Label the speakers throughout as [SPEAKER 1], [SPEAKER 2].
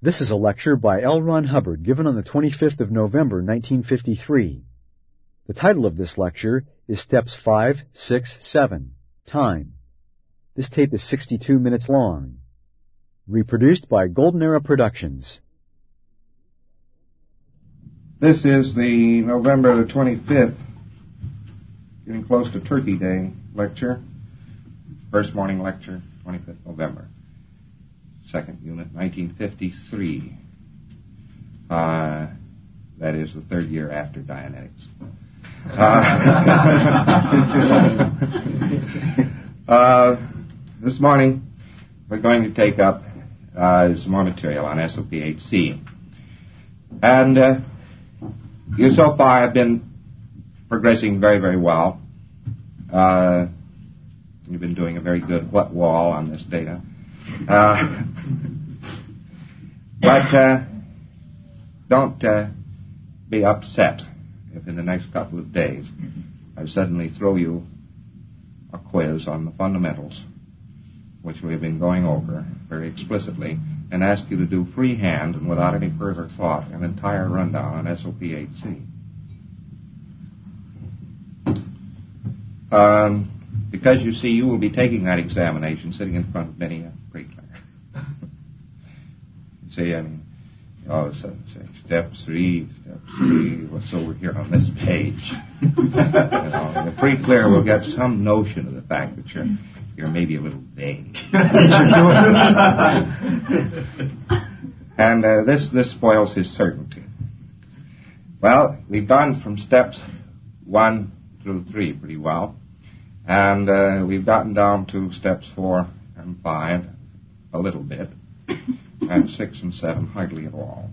[SPEAKER 1] This is a lecture by L. Ron Hubbard given on the 25th of November, 1953. The title of this lecture is Steps 5, 6, 7, Time. This tape is 62 minutes long. Reproduced by Golden Era Productions.
[SPEAKER 2] This is the November the 25th, getting close to Turkey Day lecture. First morning lecture, 25th November. Second unit, 1953. That is the third year after Dianetics. This morning, we're going to take up some more material on SOP-8C. And you so far have been progressing very, very well. You've been doing a very good wet wall on this data. But don't be upset if in the next couple of days I suddenly throw you a quiz on the fundamentals, which we've been going over very explicitly, and ask you to do freehand and without any further thought an entire rundown on SOP-8C. Because you see, you will be taking that examination sitting in front of many a pre-clear. See, I mean, all of a sudden say, step 3, what's over here on this page? The pre-clear will get some notion of the fact that you're maybe a little vague. And this spoils his certainty. Well, we've gone from steps 1 through 3 pretty well. And we've gotten down to steps 4 and 5 a little bit, and 6 and 7 hardly at all.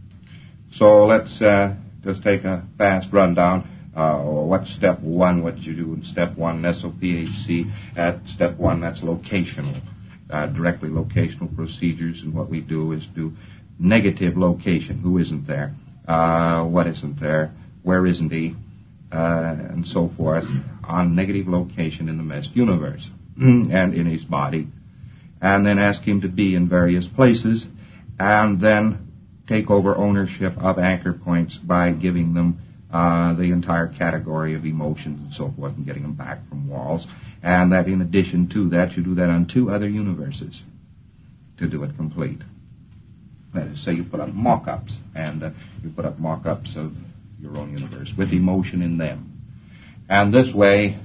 [SPEAKER 2] So let's just take a fast rundown. What's step 1? What did you do in step 1 in SOP-8C? At step 1, that's locational, directly locational procedures, and what we do is do negative location. Who isn't there? What isn't there? Where isn't he? And so forth, on negative location in the meshed universe and in his body, and then ask him to be in various places, and then take over ownership of anchor points by giving them the entire category of emotions and so forth, and getting them back from walls, and that in addition to that, you do that on 2 other universes to do it complete. That is, say you put up mock-ups, and you put up mock-ups of your own universe with emotion in them. And this way,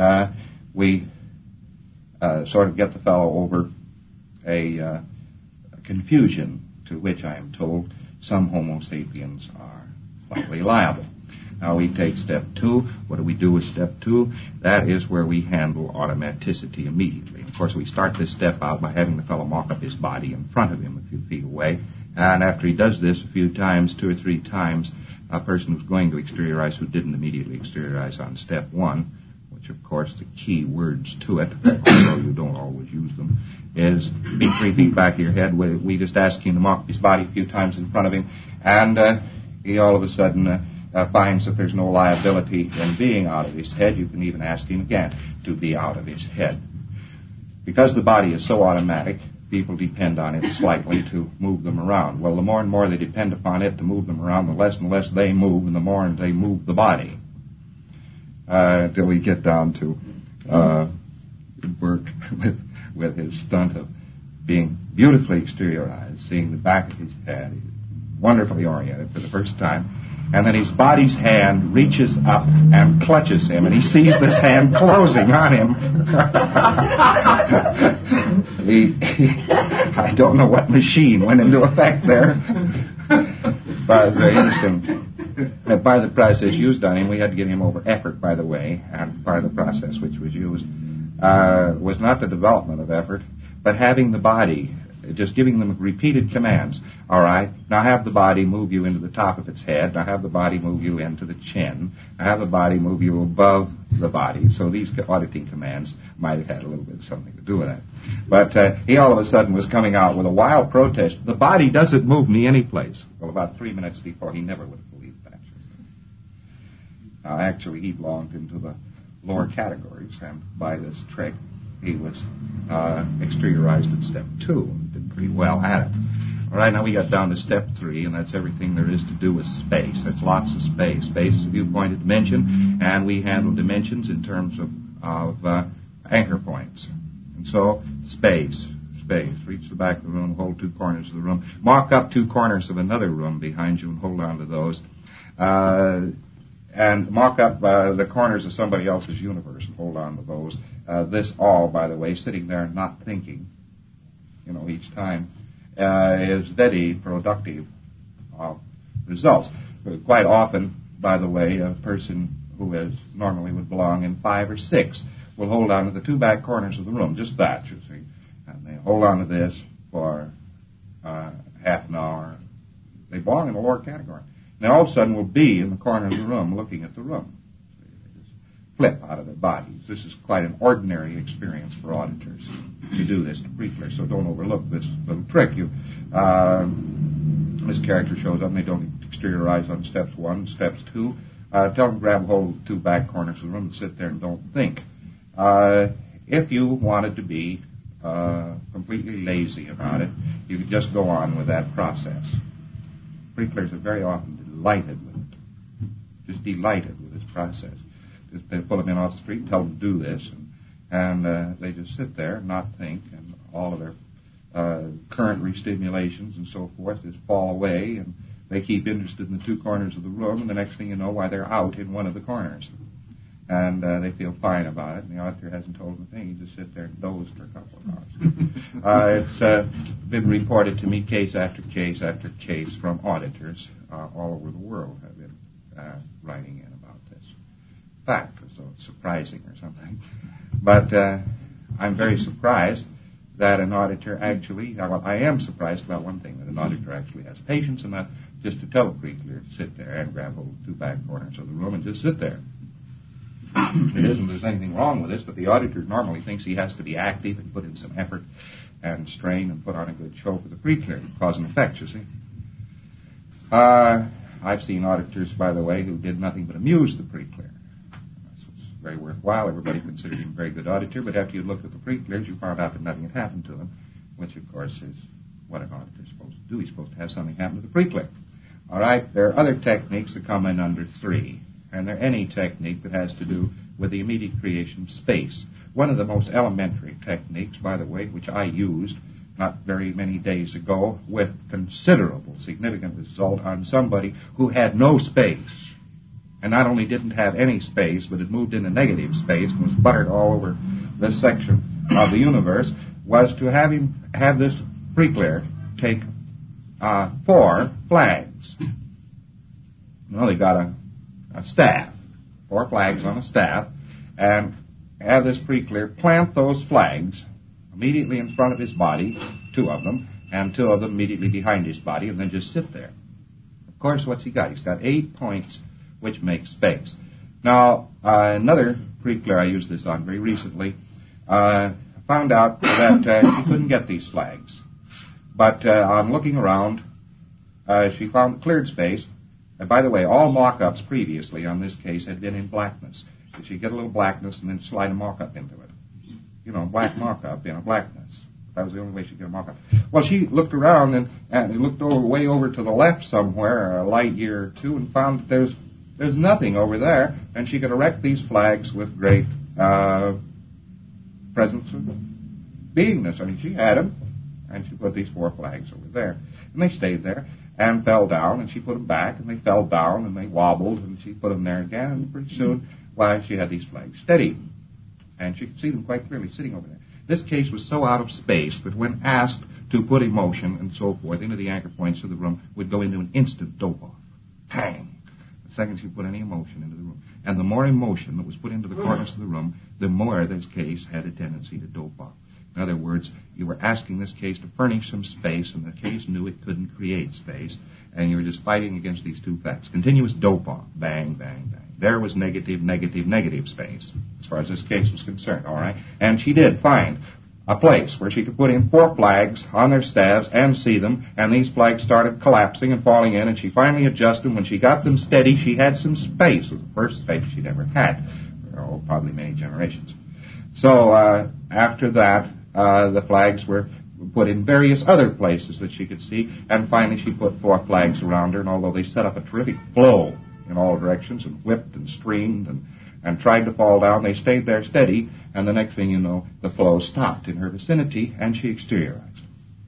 [SPEAKER 2] we sort of get the fellow over a confusion to which I am told some Homo sapiens are slightly liable. Now we take step 2. What do we do with step 2? That is where we handle automaticity immediately. Of course, we start this step out by having the fellow mock up his body in front of him a few feet away. And after he does this a few times, 2 or 3 times, a person who's going to exteriorize who didn't immediately exteriorize on step 1, which of course the key words to it, although you don't always use them, is be 3 feet back of your head. We just ask him to mock his body a few times in front of him, and he all of a sudden finds that there's no liability in being out of his head. You can even ask him again to be out of his head. Because the body is so automatic, people depend on it slightly to move them around. Well, the more and more they depend upon it to move them around, the less and less they move, and the more they move the body. Until we get down to work with his stunt of being beautifully exteriorized, seeing the back of his head, wonderfully oriented for the first time, and then his body's hand reaches up and clutches him, and he sees this hand closing on him. I don't know what machine went into effect there, but it's very interesting. Part of the process used on him, we had to get him over effort, by the way, and part of the process which was used was not the development of effort, but having the body, just giving them repeated commands. All right, now have the body move you into the top of its head. Now have the body move you into the chin. Now have the body move you above the body. So these auditing commands might have had a little bit of something to do with that. But he all of a sudden was coming out with a wild protest. The body doesn't move me anyplace. Well, about 3 minutes before, he never would have believed that. Now, actually, he belonged into the lower categories, and by this trick, he was exteriorized at step 2 and did pretty well at it.
[SPEAKER 3] All right, now we got down to step 3, and that's everything there is to do with space. That's lots of space. Space is a viewpointed dimension, and we handle dimensions in terms of anchor points. And so, space. Reach the back of the room, hold 2 corners of the room. Mark up 2 corners of another room behind you and hold on to those. And mark up the corners of somebody else's universe and hold on to those. This all, by the way, sitting there not thinking, each time, is very productive results. Quite often, by the way, a person who normally would belong in 5 or 6 will hold on to the 2 back corners of the room, just that, you see. And they hold on to this for half an hour. They belong in the lower category. Now all of a sudden will be in the corner of the room looking at the room. They just flip out of their bodies. This is quite an ordinary experience for auditors to do this to Prickler, so don't overlook this little trick. This character shows up and they don't exteriorize on steps 1, steps 2. Tell them to grab hold of the 2 back corners of the room and sit there and don't think. If you wanted to be completely lazy about it, you could just go on with that process. Pricklers are very often delighted with it. Just delighted with this process. Just they pull them in off the street and tell them to do this, and they just sit there and not think, and all of their current restimulations and so forth just fall away, and they keep interested in the 2 corners of the room, and the next thing you know, why, they're out in one of the corners. And they feel fine about it, and the auditor hasn't told them a thing. He just sits there and dozed for a couple of hours. It's been reported to me case after case after case from auditors all over the world have been writing in about this fact, as though it's surprising or something. But I'm very surprised that an auditor actually, I am surprised about one thing, that an auditor actually has patience enough just to tell a Prickler to sit there and grab hold of 2 back corners of the room and just sit there. It isn't there's anything wrong with this, but the auditor normally thinks he has to be active and put in some effort and strain and put on a good show for the Prickler, cause and effect, you see. I've seen auditors, by the way, who did nothing but amuse the Prickler. This was very worthwhile. Everybody considered him a very good auditor, but after you looked at the Pricklers, you found out that nothing had happened to them, which, of course, is what an auditor is supposed to do. He's supposed to have something happen to the Prickler. All right, there are other techniques that come in under 3. And there any technique that has to do with the immediate creation of space. One of the most elementary techniques, by the way, which I used not very many days ago with considerable significant result on somebody who had no space. And not only didn't have any space, but had moved into negative space and was buttered all over this section of the universe, was to have this Prickler take 4 flags. They got a staff, 4 flags on a staff, and have this Prickler plant those flags immediately in front of his body, 2 of them, and 2 of them immediately behind his body, and then just sit there. Of course, what's he got? He's got 8 points which make space. Now, another Prickler I used this on very recently found out that she couldn't get these flags. But on looking around, she found cleared space. And by the way, all mock-ups previously on this case had been in blackness. She'd get a little blackness and then slide a mock-up into it. Black mock-up, blackness. That was the only way she'd get a mock-up. Well, she looked around and looked way over to the left somewhere, a light year or 2, and found that there's nothing over there, and she could erect these flags with great presence of beingness. I mean, she had them, and she put these 4 flags over there. And they stayed there and fell down, and she put them back, and they fell down, and they wobbled, and she put them there again, and pretty soon, she had these flags steady. And she could see them quite clearly sitting over there. This case was so out of space that when asked to put emotion and so forth into the anchor points of the room, would go into an instant dope-off. Pang! The second she put any emotion into the room. And the more emotion that was put into the corners of the room, the more this case had a tendency to dope off. In other words, you were asking this case to furnish some space, and the case knew it couldn't create space, and you were just fighting against these 2 facts. Continuous dope-off. Bang, bang, bang. There was negative, negative, negative space, as far as this case was concerned, all right? And she did find a place where she could put in 4 flags on their staffs and see them, and these flags started collapsing and falling in, and she finally adjusted them. When she got them steady, she had some space. It was the first space she'd ever had, probably many generations. So after that, the flags were put in various other places that she could see, and finally she put 4 flags around her, and although they set up a terrific flow in all directions and whipped and streamed and tried to fall down, they stayed there steady, and the next thing you know, the flow stopped in her vicinity, and she exteriorized.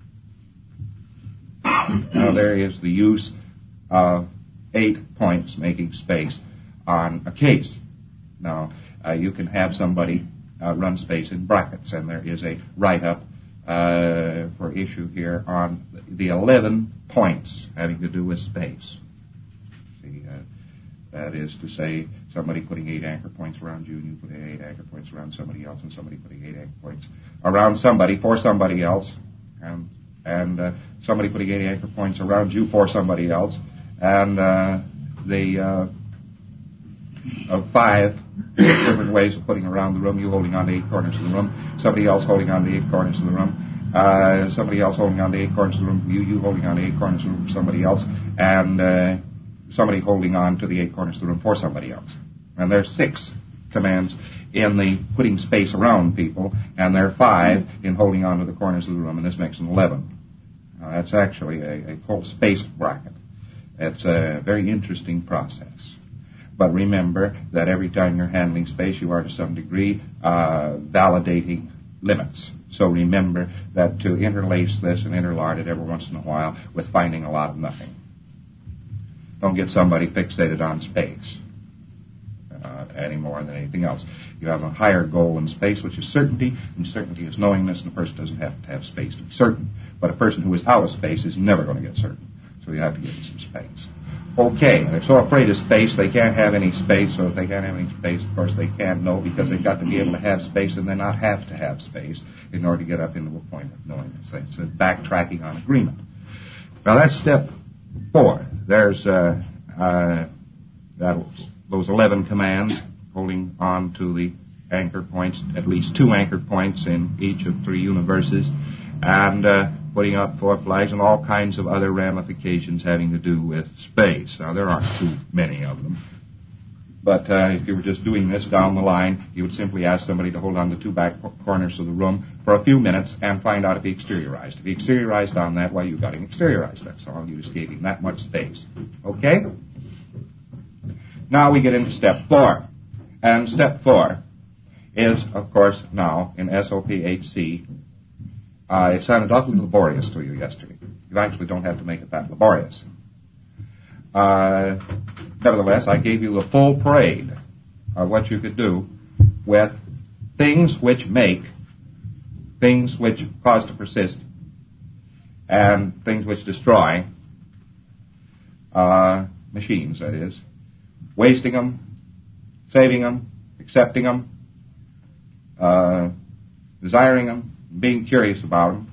[SPEAKER 3] Now there is the use of 8 points making space on a case. Now, you can have somebody run space in brackets, and there is a write-up for issue here on the 11 points having to do with space. See, that is to say, somebody putting 8 anchor points around you, and you putting 8 anchor points around somebody else, and somebody putting 8 anchor points around somebody for somebody else, and somebody putting 8 anchor points around you for somebody else, and the 5 different ways of putting around the room, you holding on to 8 corners of the room, somebody else holding on to 8 corners of the room, somebody else holding on to 8 corners of the room, you holding on to 8 corners of the room for somebody else, and somebody holding on to the 8 corners of the room for somebody else. And there's 6 commands in the putting space around people, and there are 5 in holding on to the corners of the room, and this makes an 11. Now, that's actually a full space bracket. It's a very interesting process. But remember that every time you're handling space, you are to some degree validating limits. So remember that to interlace this and interlard it every once in a while with finding a lot of nothing. Don't get somebody fixated on space any more than anything else. You have a higher goal in space, which is certainty, and certainty is knowingness, and a person doesn't have to have space to be certain. But a person who is out of space is never going to get certain. So you have to give them some space. Okay, they're so afraid of space, they can't have any space, so if they can't have any space, of course they can't know, because they've got to be able to have space and then not have to have space in order to get up into a point of knowingness. It's a backtracking on agreement. Now that's step 4. There's those 11 commands holding on to the anchor points, at least 2 anchor points in each of 3 universes, and putting up 4 flags and all kinds of other ramifications having to do with space. Now, there aren't too many of them. But if you were just doing this down the line, you would simply ask somebody to hold on the 2 back corners of the room for a few minutes and find out if he exteriorized. If he exteriorized on that, well, you got him exteriorized. That's all. You just gave him that much space. Okay? Now we get into step 4. And step 4 is, of course, now in SOP-HC. It sounded awfully laborious to you yesterday. You actually don't have to make it that laborious. Nevertheless, I gave you the full parade of what you could do with things which make, things which cause to persist, and things which destroy machines, that is. Wasting them, saving them, accepting them, desiring them, being curious about them,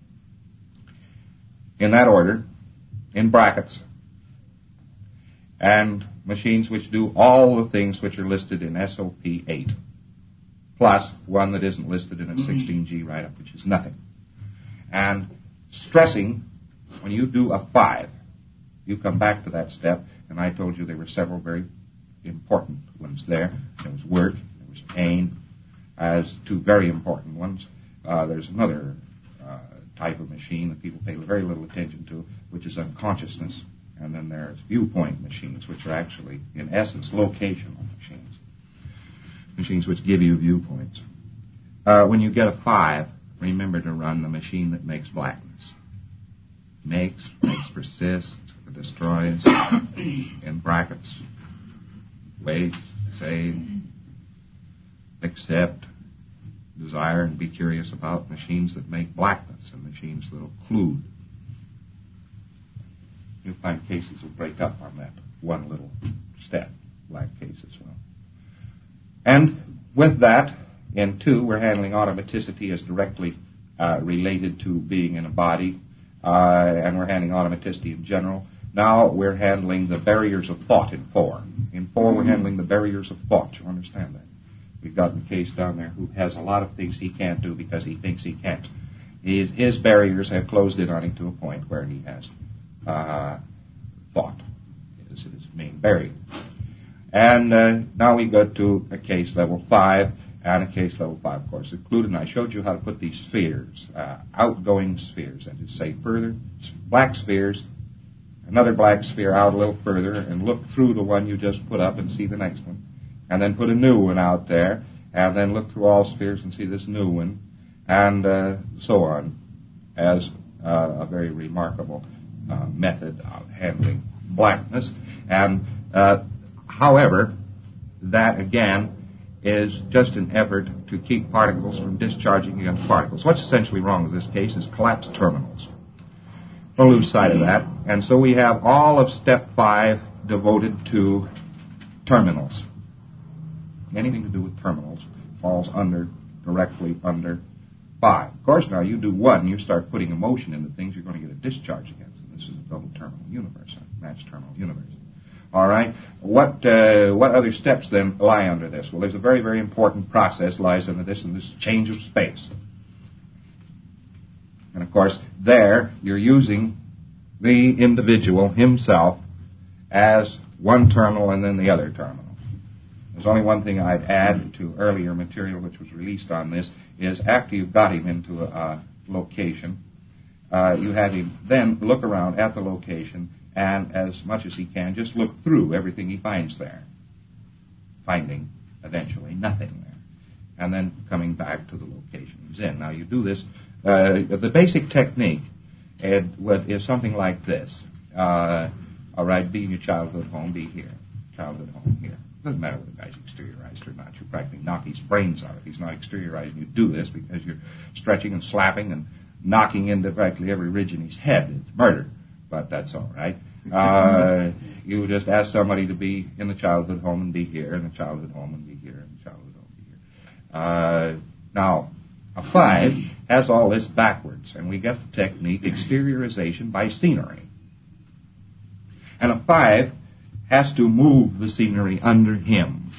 [SPEAKER 3] in that order, in brackets, and machines which do all the things which are listed in SOP 8, plus one that isn't listed in a 16G write-up, which is nothing. And stressing, when you do a 5, you come back to that step, and I told you there were several very important ones there. There was work, there was pain, as 2 very important ones. There's another type of machine that people pay very little attention to, which is unconsciousness. And then there's viewpoint machines, which are actually, in essence, locational machines. Machines which give you viewpoints. When you get a 5, remember to run the machine that makes blackness. Makes persists, destroys, in brackets, waste, save, accept, desire, and be curious about machines that make blackness and machines that occlude. You'll find cases will break up on that one little step, black case as well. And with that, in 2, we're handling automaticity as directly related to being in a body, and we're handling automaticity in general. Now we're handling the barriers of thought in 4. In 4, we're handling the barriers of thought. You understand that? We've got a case down there who has a lot of things he can't do because he thinks he can't. His barriers have closed in on him to a point where he has thought is his main barrier. And now we go to a case level 5, and a case level 5, of course, included. And I showed you how to put these spheres, outgoing spheres, that is, say, further, black spheres, another black sphere out a little further, and look through the one you just put up and see the next one. And then put a new one out there, and then look through all spheres and see this new one, and so on, as a very remarkable method of handling blackness. And however, that again is just an effort to keep particles from discharging against particles. What's essentially wrong with this case is collapsed terminals. Don't lose sight of that. And so we have all of step 5 devoted to terminals. Anything to do with terminals falls directly under 5. Of course, now you do 1, you start putting emotion into things, you're going to get a discharge against them. This is a double terminal universe, a matched terminal universe. All right. What other steps then lie under this? Well, there's a very, very important process lies under this, and this is change of space. And of course, there you're using the individual himself as one terminal and then the other terminal. There's only one thing I'd add to earlier material which was released on this, is after you've got him into a location, you have him then look around at the location and, as much as he can, just look through everything he finds there, finding, eventually, nothing there, and then coming back to the location he's in. Now, you do this, the basic technique is something like this. All right, be in your childhood home, be here. Childhood home, here. Doesn't matter whether the guy's exteriorized or not. You practically knock his brains out if he's not exteriorized. And you do this because you're stretching and slapping and knocking into practically every ridge in his head. It's murder, but that's all right. You just ask somebody to be in the childhood home and be here, in the childhood home and be here, in the childhood home and be here. Now, a 5 has all this backwards, and we get the technique exteriorization by scenery. And a 5 has to move the scenery under him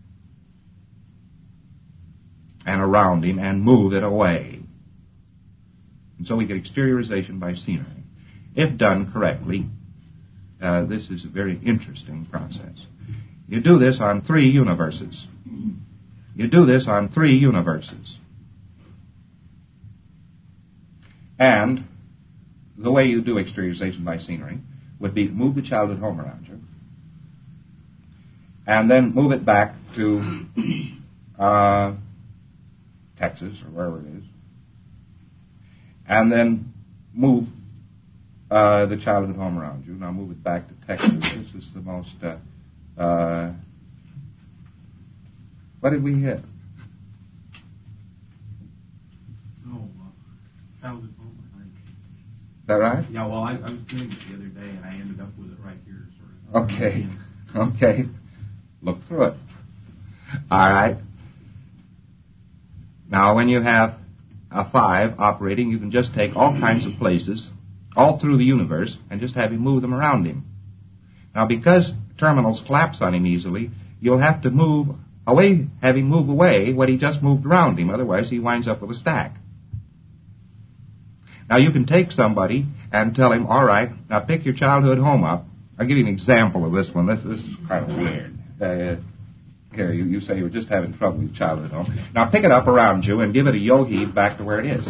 [SPEAKER 3] and around him and move it away. And so we get exteriorization by scenery. If done correctly, this is a very interesting process. You do this on 3 universes. You do this on 3 universes. And the way you do exteriorization by scenery would be to move the childhood home around you, and then move it back to Texas or wherever it is, and then move the childhood home around you. Now move it back to Texas. This is the most... what did we hit?
[SPEAKER 4] Childhood home, I think.
[SPEAKER 3] Is that right?
[SPEAKER 4] Yeah, well, I was doing it the other day, and I ended up with it right here. Sort of.
[SPEAKER 3] Okay. Look through it. All right. Now, when you have a 5 operating, you can just take all kinds of places all through the universe and just have him move them around him. Now, because terminals collapse on him easily, you'll have to move away, have him move away what he just moved around him. Otherwise, he winds up with a stack. Now, you can take somebody and tell him, all right, now pick your childhood home up. I'll give you an example of this one. This is kind of weird. Here, you say you were just having trouble with your childhood home. Now, pick it up around you and give it a yo-heave back to where it is.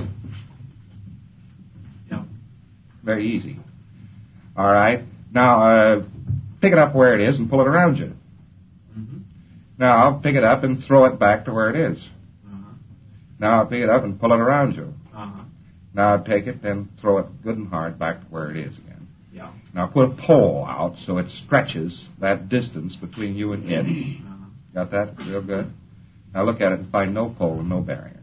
[SPEAKER 4] Yeah.
[SPEAKER 3] Very easy. All right. Now, pick it up where it is and pull it around you.
[SPEAKER 4] Mm-hmm.
[SPEAKER 3] Now, pick it up and throw it back to where it is.
[SPEAKER 4] Uh-huh.
[SPEAKER 3] Now, pick it up and pull it around you.
[SPEAKER 4] Uh-huh.
[SPEAKER 3] Now, take it and throw it good and hard back to where it is again.
[SPEAKER 4] Yeah.
[SPEAKER 3] Now, put a pole out so it stretches that distance between you and it.
[SPEAKER 4] Uh-huh.
[SPEAKER 3] Got that? Real good? Now, look at it and find no pole and no barrier.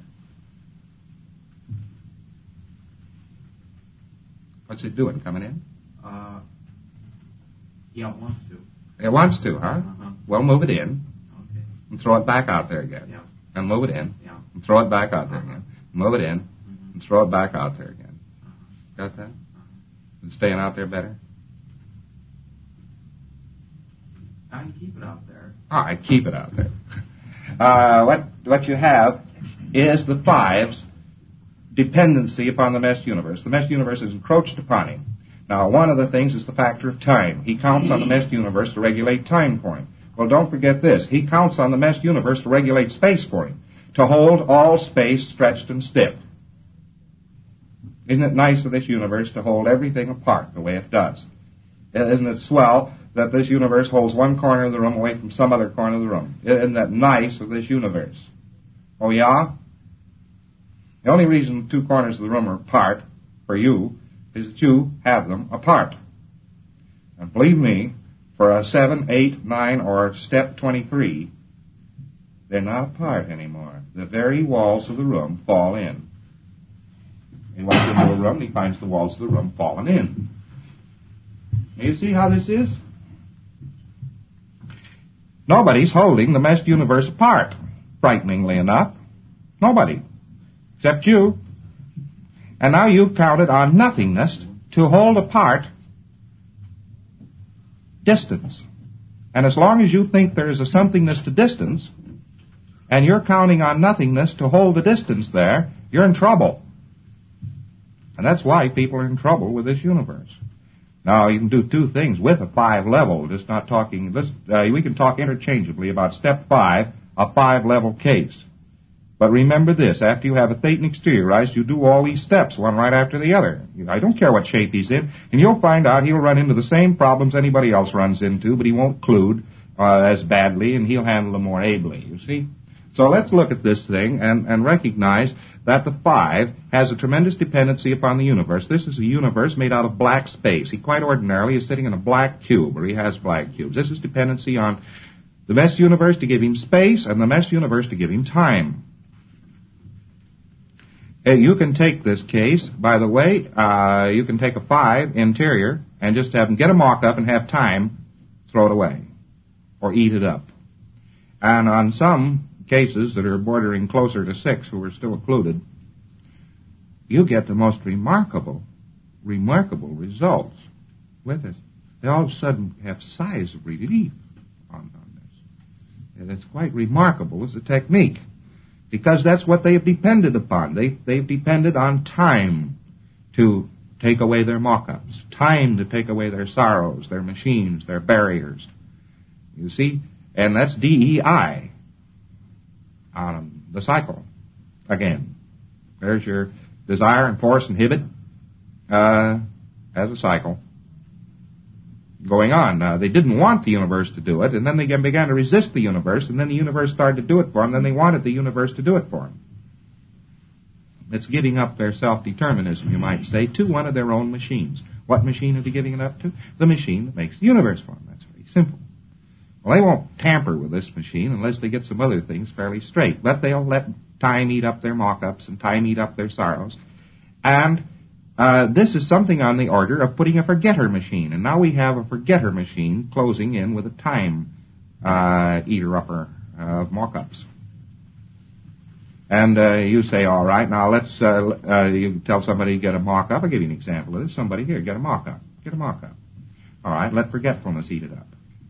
[SPEAKER 3] What's it doing? Coming in?
[SPEAKER 4] Yeah, it wants to.
[SPEAKER 3] It wants to, huh?
[SPEAKER 4] Uh-huh.
[SPEAKER 3] Well, move it in
[SPEAKER 4] Okay.
[SPEAKER 3] and throw it back out there again.
[SPEAKER 4] Yeah.
[SPEAKER 3] And move it in
[SPEAKER 4] Yeah.
[SPEAKER 3] and throw it back out there again. Move it in
[SPEAKER 4] Mm-hmm.
[SPEAKER 3] and throw it back out there again.
[SPEAKER 4] Uh-huh.
[SPEAKER 3] Got that? Is it staying out there better?
[SPEAKER 4] I can keep it out there.
[SPEAKER 3] All right, keep it out there. What you have is the 5's dependency upon the meshed universe. The meshed universe is encroached upon him. Now, one of the things is the factor of time. He counts on the meshed universe to regulate time for him. Well, don't forget this. He counts on the meshed universe to regulate space for him.
[SPEAKER 2] to hold all space stretched and stiff. Isn't it nice of this universe to hold everything apart the way it does? Isn't it swell that this universe holds one corner of the room away from some other corner of the room? Isn't that nice of this universe? Oh, yeah? The only reason two corners of the room are apart for you is that you have them apart. And believe me, for a 7, 8, 9, or step 23, they're not apart anymore. The very walls of the room fall in. He walks into a room and he finds the walls of the room fallen in. You see how this is? Nobody's holding the meshed universe apart, frighteningly enough. Nobody. Except you. And now you've counted on nothingness to hold apart distance. And as long as you think there is a somethingness to distance, and you're counting on nothingness to hold the distance there, you're in trouble. And that's why people are in trouble with this universe. Now, you can do two things with a 5 level. Just not talking. We can talk interchangeably about step 5, a 5-level case. But remember this: after you have a thetan exteriorized, you do all these steps, one right after the other. I don't care what shape he's in, and you'll find out he'll run into the same problems anybody else runs into, but he won't collude as badly, and he'll handle them more ably. You see? So let's look at this thing and recognize that the 5 has a tremendous dependency upon the universe. This is a universe made out of black space. He quite ordinarily is sitting in a black cube, or he has black cubes. This is dependency on the meshed universe to give him space and the meshed universe to give him time. You can take this case, by the way, you can take a 5 interior and just have him get a mock-up and have time throw it away or eat it up. And on some cases that are bordering closer to 6 who are still occluded, you get the most remarkable results with it. They all of a sudden have sighs of relief on this. And it's quite remarkable as a technique, because that's what they have depended upon. They've depended on time to take away their mock-ups, time to take away their sorrows, their machines, their barriers. You see? And that's DEI. On the cycle. Again, there's your desire and force inhibit as a cycle going on. They didn't want the universe to do it, and then they began to resist the universe, and then the universe started to do it for them, then they wanted the universe to do it for them. It's giving up their self-determinism, you might say, to one of their own machines. What machine are they giving it up to? The machine that makes the universe for them. That's very simple. Well, they won't tamper with this machine unless they get some other things fairly straight. But they'll let time eat up their mock-ups and time eat up their sorrows. And this is something on the order of putting a forgetter machine. And now we have a forgetter machine closing in with a time eater-upper of mock-ups. And you say, all right, now let's, you tell somebody to get a mock-up. I'll give you an example of this. Somebody here, get a mock-up. Get a mock-up. All right, let forgetfulness eat it up.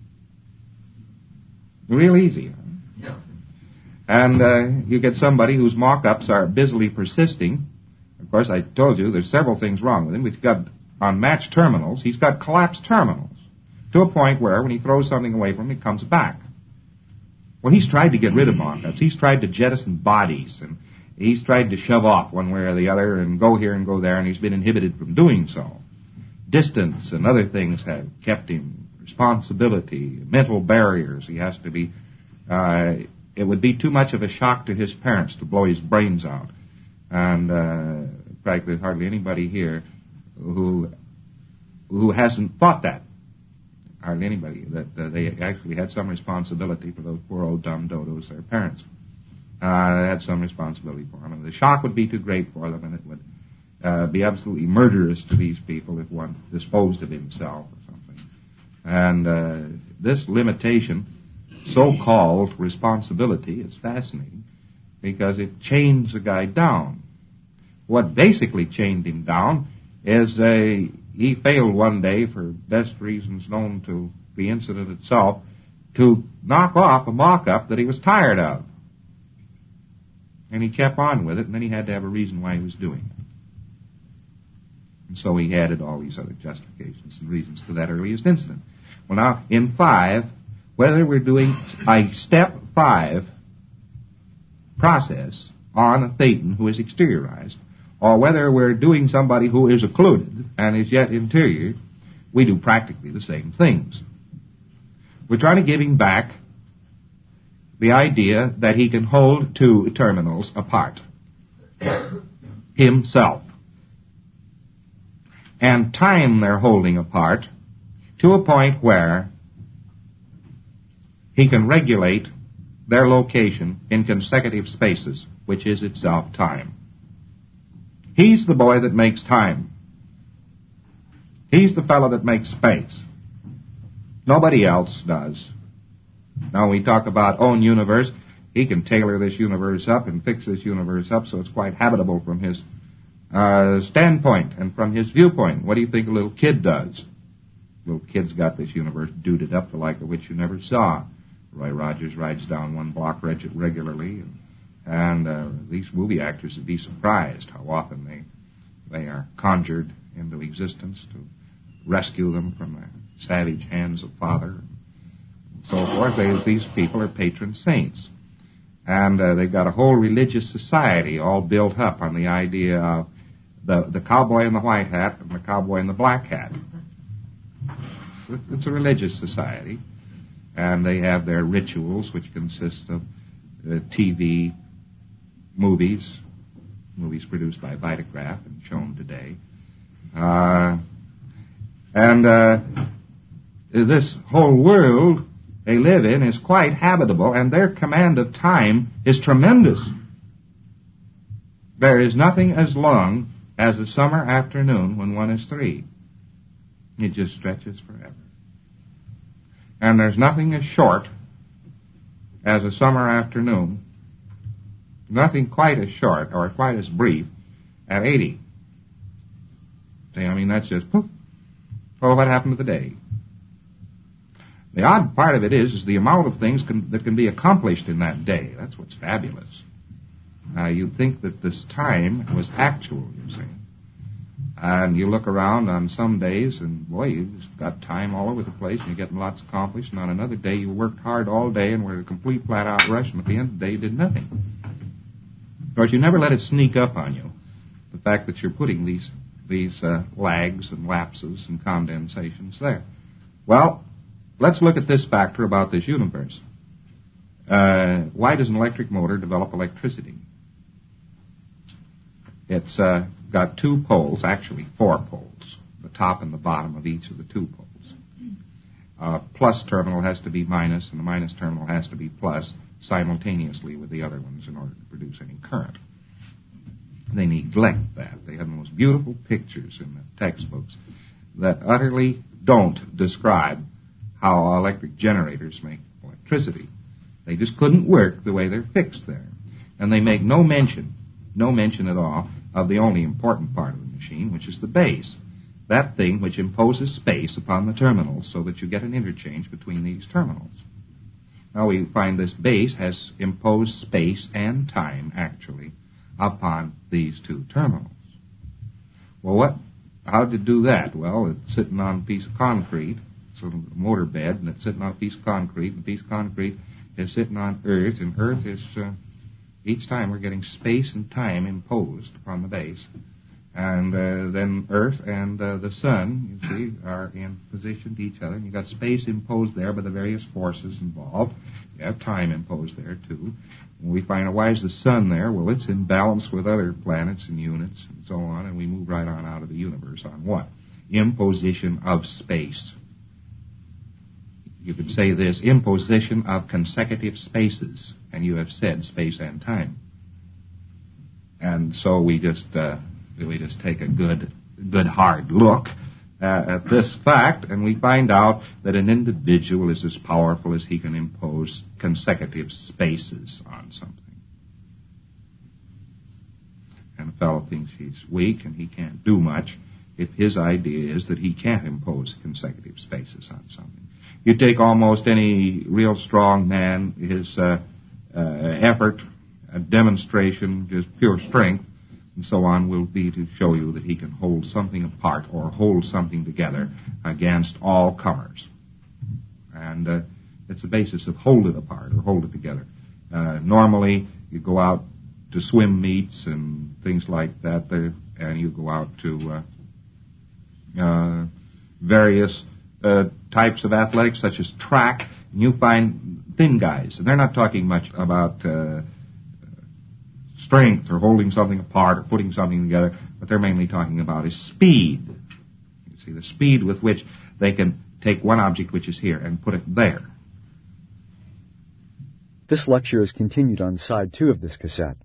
[SPEAKER 2] Real easy. Huh?
[SPEAKER 4] Yeah.
[SPEAKER 2] And you get somebody whose mock-ups are busily persisting. Of course, I told you there's several things wrong with him. We've got, on matched terminals, he's got collapsed terminals to a point where when he throws something away from him, it comes back. Well, he's tried to get rid of mock-ups. He's tried to jettison bodies, and he's tried to shove off one way or the other and go here and go there, and he's been inhibited from doing so. Distance and other things have kept him. Responsibility, mental barriers. He has to be, it would be too much of a shock to his parents to blow his brains out. And, in fact, there's hardly anybody here who hasn't thought that. Hardly anybody, that they actually had some responsibility for those poor old dumb dodos, their parents. They had some responsibility for them. And the shock would be too great for them, and it would be absolutely murderous to these people if one disposed of himself or something. And this limitation, so-called responsibility, is fascinating because it chains the guy down. What basically chained him down is he failed one day, for best reasons known to the incident itself, to knock off a mock-up that he was tired of. And he kept on with it, and then he had to have a reason why he was doing it. And so he added all these other justifications and reasons to that earliest incident. Well, now, in 5, whether we're doing a step 5
[SPEAKER 3] process on a thetan who is exteriorized, or whether we're doing somebody who is occluded and is yet interior, we do practically the same things. We're trying to give him back the idea that he can hold two terminals apart. Himself. And time they're holding apart to a point where he can regulate their location in consecutive spaces, which is itself time. He's the boy that makes time. He's the fellow that makes space. Nobody else does. Now, we talk about own universe. He can tailor this universe up and fix this universe up so it's quite habitable from his standpoint and from his viewpoint. What do you think a little kid does? Little kid's got this universe duded up the like of which you never saw. Roy Rogers rides down one block regularly, and these movie actors would be surprised how often they are conjured into existence to rescue them from the savage hands of father and so forth. These people are patron saints. And they've got a whole religious society all built up on the idea of the cowboy in the white hat and the cowboy in the black hat. It's a religious society. And they have their rituals, which consist of TV, movies produced by Vitagraph and shown today. This whole world they live in is quite habitable, and their command of time is tremendous. There is nothing as long as a summer afternoon when one is 3. It just stretches forever. And there's nothing as short as a summer afternoon, nothing quite as short or quite as brief at 80. See, I mean, that's just poof. Oh, what happened to the day? The odd part of it is the amount of things that can be accomplished in that day. That's what's fabulous. You'd think that this time was actual, you see. And you look around on some days, and boy, you've just got time all over the place, and you're getting lots accomplished. And on another day, you worked hard all day and were a complete flat-out rush, and at the end of the day, you did nothing. Of course, you never let it sneak up on you, the fact that you're putting these lags and lapses and condensations there. Well, let's look at this factor about this universe. Why does an electric motor develop electricity? It's got 2 poles, actually 4 poles, the top and the bottom of each of the 2 poles. Plus terminal has to be minus, and the minus terminal has to be plus simultaneously with the other ones in order to produce any current. They neglect that. They have the most beautiful pictures in the textbooks that utterly don't describe how electric generators make electricity. They just couldn't work the way they're fixed there. And they make no mention at all of the only important part of the machine, which is the base. That thing which imposes space upon the terminals so that you get an interchange between these terminals. Now we find this base has imposed space and time, actually, upon these 2 terminals. Well, how did it do that? Well, it's sitting on a piece of concrete, sort of a motor bed, and it's sitting on a piece of concrete, and the piece of concrete is sitting on Earth, and Earth is, each time we're getting space and time imposed upon the base. And then Earth and the Sun, you see, are in position to each other, and you've got space imposed there by the various forces involved. You have time imposed there, too. And we find out, why is the Sun there? Well, it's in balance with other planets and units and so on, and we move right on out of the universe on what? Imposition of space. You could say this, imposition of consecutive spaces, and you have said space and time. And so we just take a good hard look at this fact, and we find out that an individual is as powerful as he can impose consecutive spaces on something. And a fellow thinks he's weak and he can't do much if his idea is that he can't impose consecutive spaces on something. You take almost any real strong man, his effort, a demonstration, just pure strength, and so on, will be to show you that he can hold something apart or hold something together against all comers. And it's a basis of hold it apart or hold it together. Normally, you go out to swim meets and things like that, and you go out to various types of athletics, such as track, and you find thin guys. And they're not talking much about strength or holding something apart or putting something together. What they're mainly talking about is speed. You see, the speed with which they can take one object which is here and put it there.
[SPEAKER 1] This lecture is continued on side 2 of this cassette.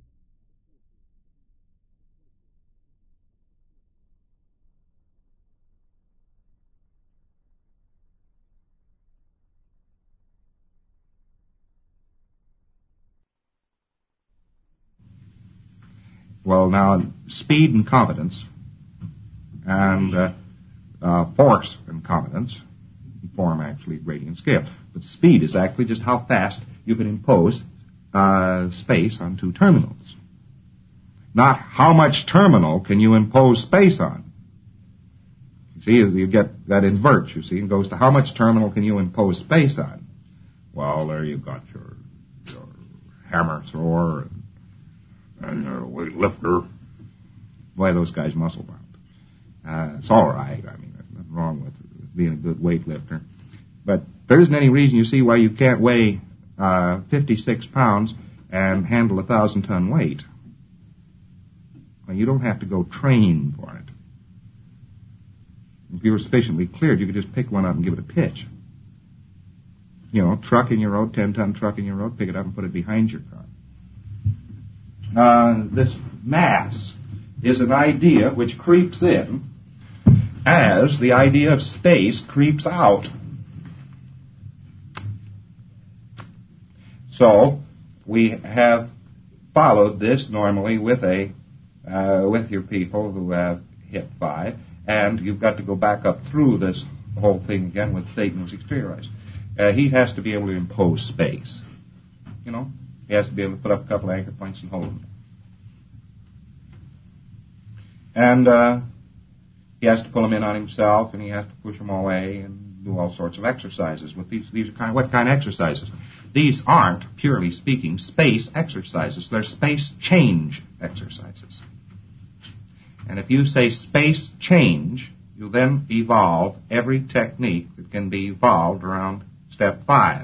[SPEAKER 3] Well, now, speed and competence, and force and competence form actually a gradient scale. But speed is actually just how fast you can impose space on two terminals. Not how much terminal can you impose space on. You see, you get that inverts, you see, and goes to how much terminal can you impose space on. Well, there you've got your hammer thrower and your weightlifter. Why, those guys muscle bound. It's all right. I mean, there's nothing wrong with being a good weightlifter. But there isn't any reason, you see, why you can't weigh 56 pounds and handle a 1,000-ton weight. Well, you don't have to go train for it. If you were sufficiently cleared, you could just pick one up and give it a pitch. You know, truck in your road, 10-ton truck in your road, pick it up and put it behind your car. This mass is an idea which creeps in as the idea of space creeps out. So we have followed this normally with your people who have hit 5, and you've got to go back up through this whole thing again with Satan who's exteriorized. He has to be able to impose space. You know, he has to be able to put up a couple of anchor points and hold them. And he has to pull them in on himself, and he has to push them away and do all sorts of exercises. With these are what kind of exercises? These aren't, purely speaking, space exercises. They're space change exercises. And if you say space change, you then evolve every technique that can be evolved around step 5.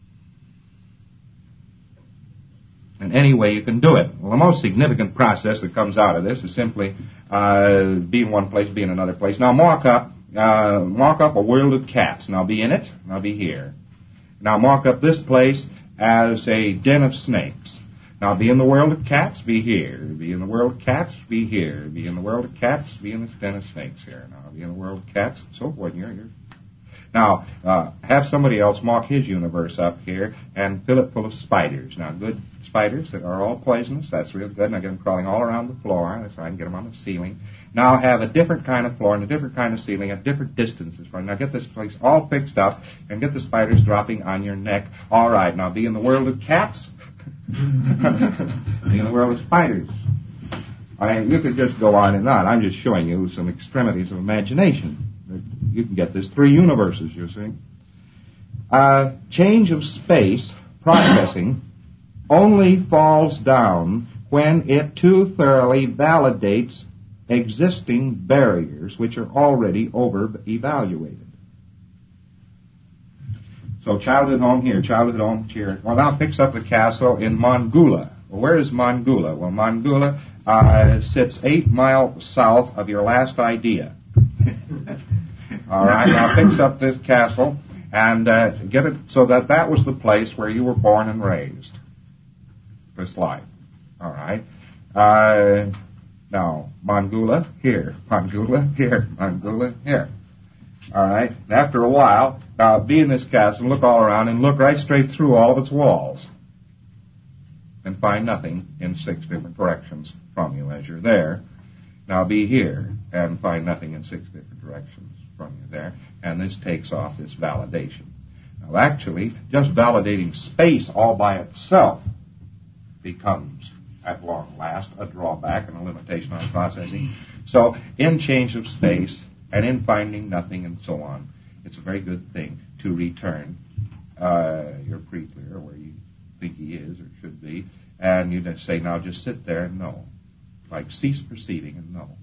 [SPEAKER 3] And any way you can do it. Well, the most significant process that comes out of this is simply be in one place, be in another place. Now mark up a world of cats. Now be in it, now be here. Now mark up this place as a den of snakes. Now be in the world of cats, be here. Be in the world of cats, be here. Be in the world of cats, be in this den of snakes here. Now be in the world of cats, so forth. Now, have somebody else mark his universe up here and fill it full of spiders. Now, good spiders that are all poisonous. That's real good. Now, get them crawling all around the floor. That's right. And get them on the ceiling. Now, have a different kind of floor and a different kind of ceiling at different distances. Now, get this place all fixed up and get the spiders dropping on your neck. All right. Now, be in the world of cats. Be in the world of spiders. I mean, you could just go on and on. I'm just showing you some extremities of imagination. You can get this 3 universes, you see. Change of space processing only falls down when it too thoroughly validates existing barriers which are already over-evaluated. So childhood home here, childhood home here. Well, now fix up the castle in Mongula. Well, where is Mongula? Well, Mongula sits 8 miles south of your last idea. All right, now fix up this castle and get it so that was the place where you were born and raised. This life. All right. Now, Mongula here, Mongula here, Mongula here. All right. And after a while, be in this castle, look all around, and look right straight through all of its walls. And find nothing in 6 different directions from you as you're there. Now be here and find nothing in 6 different directions from you there. And this takes off this validation. Now actually, just validating space all by itself becomes, at long last, a drawback and a limitation on processing. So in change of space and in finding nothing and so on, it's a very good thing to return your pre-clear where you think he is or should be, and you just say, now just sit there and know. Like cease perceiving and know.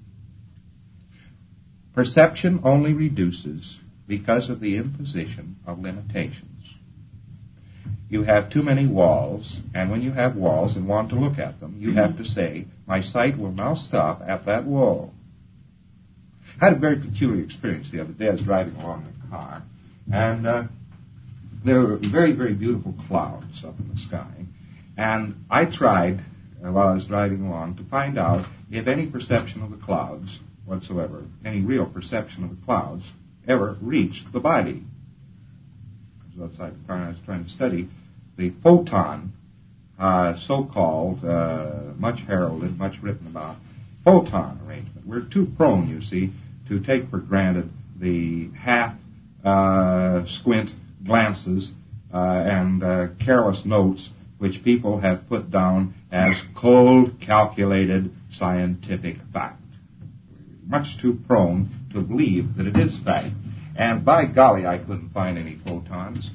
[SPEAKER 3] Perception only reduces because of the imposition of limitations. You have too many walls, and when you have walls and want to look at them, you have to say, my sight will now stop at that wall. I had a very peculiar experience the other day. I was driving along in a car, and there were very, very beautiful clouds up in the sky. And I tried, while I was driving along, to find out if any perception of the clouds whatsoever, any real perception of the clouds, ever reached the body. I was outside the car and I was trying to study the photon, so-called, much heralded, much written about, photon arrangement. We're too prone, you see, to take for granted the half-squint glances and careless notes which people have put down as cold, calculated, scientific fact. We're much too prone to believe that it is fact. And by golly, I couldn't find any photons.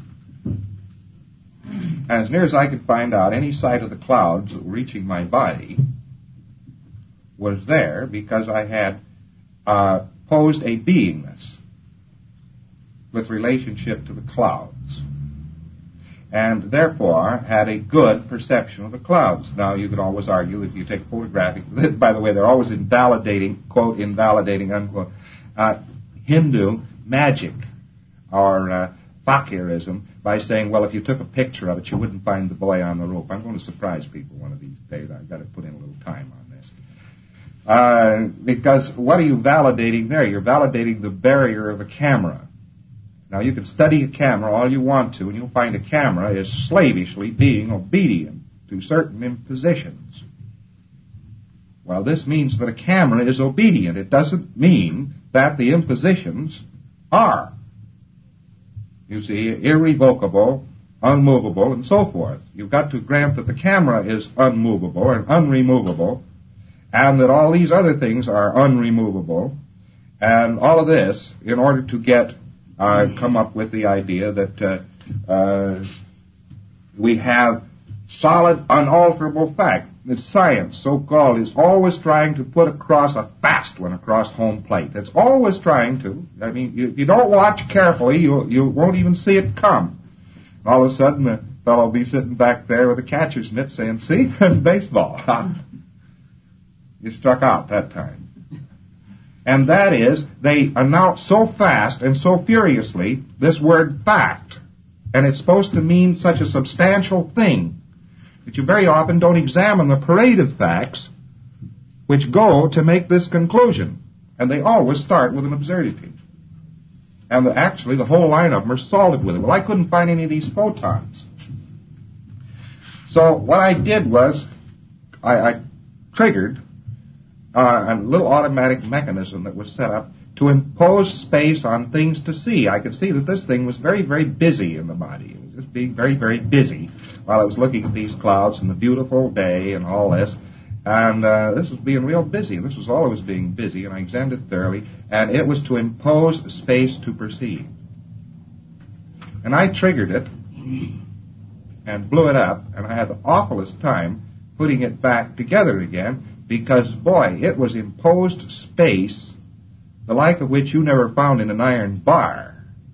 [SPEAKER 3] As near as I could find out, any sight of the clouds reaching my body was there because I had posed a beingness with relationship to the clouds, and therefore had a good perception of the clouds. Now, you could always argue if you take photographic, by the way, they're always invalidating, quote, invalidating, unquote, Hindu magic or fakirism by saying, well, if you took a picture of it, you wouldn't find the boy on the rope. I'm going to surprise people one of these days. I've got to put in a little time on this. Because what are you validating there? You're validating the barrier of a camera. Now, you can study a camera all you want to, and you'll find a camera is slavishly being obedient to certain impositions. Well, this means that a camera is obedient. It doesn't mean that the impositions are, you see, irrevocable, unmovable, and so forth. You've got to grant that the camera is unmovable and unremovable, and that all these other things are unremovable, and all of this in order to get come up with the idea that we have solid, unalterable fact. That science, so-called, is always trying to put across a fast one across home plate. It's always trying to. I mean, you don't watch carefully, you won't even see it come. All of a sudden, the fellow will be sitting back there with a catcher's mitt saying, see, baseball. You struck out that time. And that is, they announce so fast and so furiously this word fact. And it's supposed to mean such a substantial thing that you very often don't examine the parade of facts which go to make this conclusion. And they always start with an absurdity. And actually, the whole line of them are salted with it. Well, I couldn't find any of these photons. So what I did was, I triggered a little automatic mechanism that was set up to impose space on things to see. I could see that this thing was very, very busy in the body. It was just being very, very busy while I was looking at these clouds and the beautiful day and all this. And this was being real busy. This was all it was being busy, and I examined it thoroughly. And it was to impose space to perceive. And I triggered it and blew it up, and I had the awfulest time putting it back together again because, boy, it was imposed space, the like of which you never found in an iron bar.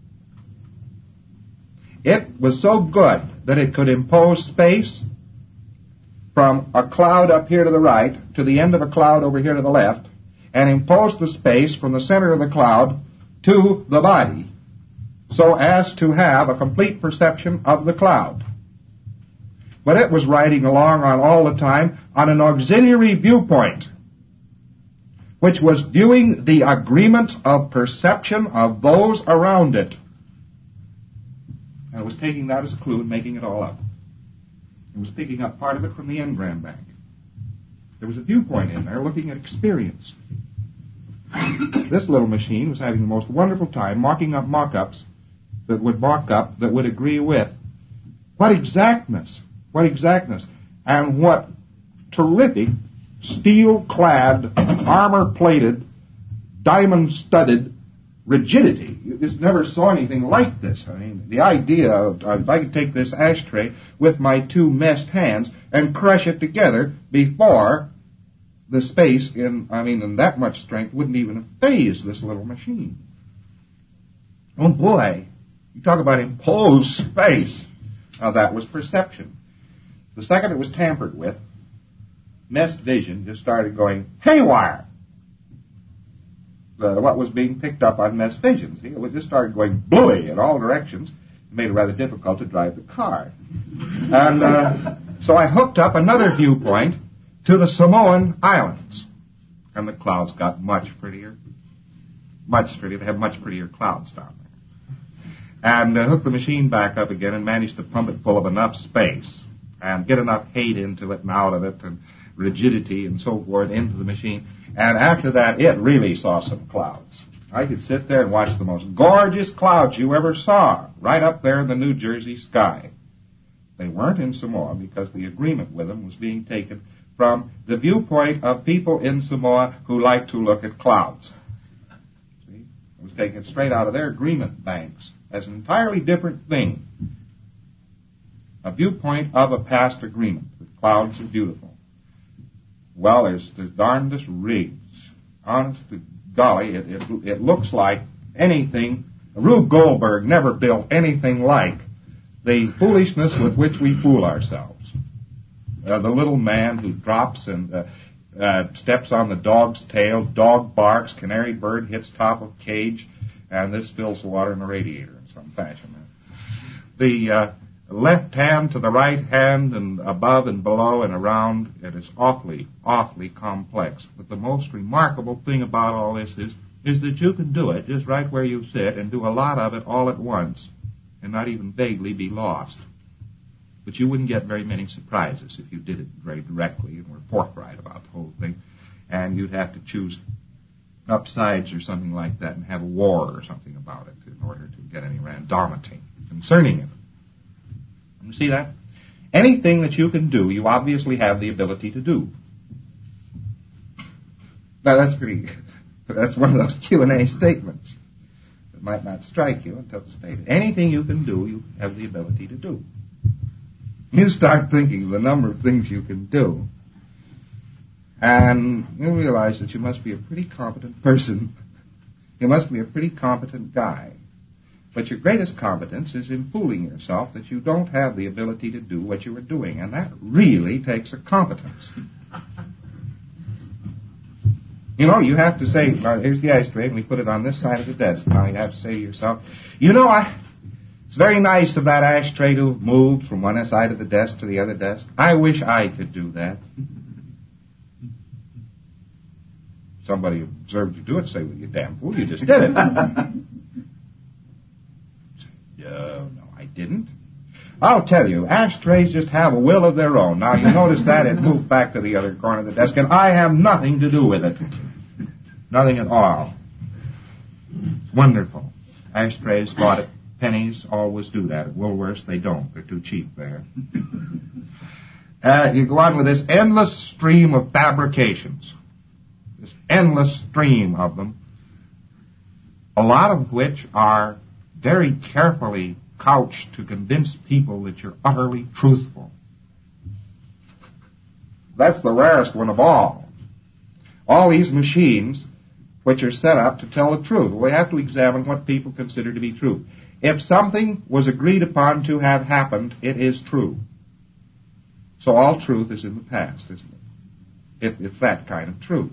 [SPEAKER 3] It was so good that it could impose space from a cloud up here to the right to the end of a cloud over here to the left, and impose the space from the center of the cloud to the body, so as to have a complete perception of the cloud. But it was riding along on all the time on an auxiliary viewpoint, which was viewing the agreement of perception of those around it. And it was taking that as a clue and making it all up. It was picking up part of it from the Engram bank. There was a viewpoint in there looking at experience. This little machine was having the most wonderful time mocking up mock-ups that would mock up, that would agree with. What exactness! What exactness! And what terrific steel-clad, armor-plated, diamond-studded rigidity. You just never saw anything like this. I mean, the idea of if I could take this ashtray with my two messed hands and crush it together before the space in that much strength wouldn't even have phased this little machine. Oh boy, you talk about imposed space. Now that was perception. The second it was tampered with, messed vision just started going haywire. What was being picked up on messed vision, see, it just started going bluey in all directions. It made it rather difficult to drive the car. And so I hooked up another viewpoint to the Samoan Islands. And the clouds got much prettier. Much prettier. They have much prettier clouds down there. And hooked the machine back up again and managed to pump it full of enough space and get enough hate into it and out of it and rigidity and so forth into the machine. And after that, it really saw some clouds. I could sit there and watch the most gorgeous clouds you ever saw right up there in the New Jersey sky. They weren't in Samoa because the agreement with them was being taken from the viewpoint of people in Samoa who like to look at clouds. See? It was taken straight out of their agreement banks as an entirely different thing. A viewpoint of a past agreement that clouds are beautiful. Well, there's darndest rigs. Honest to golly, it looks like anything. Rube Goldberg never built anything like the foolishness with which we fool ourselves. The little man who drops and steps on the dog's tail, dog barks, canary bird hits top of cage, and this spills the water in the radiator in some fashion. The left hand to the right hand and above and below and around, it is awfully, awfully complex. But the most remarkable thing about all this is that you can do it just right where you sit and do a lot of it all at once and not even vaguely be lost. But you wouldn't get very many surprises if you did it very directly and were forthright about the whole thing. And you'd have to choose upsides or something like that and have a war or something about it in order to get any randomity concerning it. You see that? Anything that you can do, you obviously have the ability to do. Now that's one of those Q&A statements that might not strike you until it's stated. Anything you can do, you have the ability to do. You start thinking of the number of things you can do, and you realize that you must be a pretty competent person. You must be a pretty competent guy. But your greatest competence is in fooling yourself that you don't have the ability to do what you are doing, and that really takes a competence. You know, you have to say, well, here's the ashtray, and we put it on this side of the desk. Now you have to say to yourself, it's very nice of that ashtray to have moved from one side of the desk to the other desk. I wish I could do that. Somebody observed you do it, say, well, you damn fool, you just did it. No, I didn't. I'll tell you, ashtrays just have a will of their own. Now, you notice that it moved back to the other corner of the desk, and I have nothing to do with it. Nothing at all. It's wonderful. Ashtrays bought at pennies always do that. At Woolworths, they don't. They're too cheap there. You go on with this endless stream of fabrications. This endless stream of them. A lot of which are very carefully couched to convince people that you're utterly truthful. That's the rarest one of all. All these machines which are set up to tell the truth. We have to examine what people consider to be true. If something was agreed upon to have happened, it is true. So all truth is in the past, isn't it? It's that kind of truth.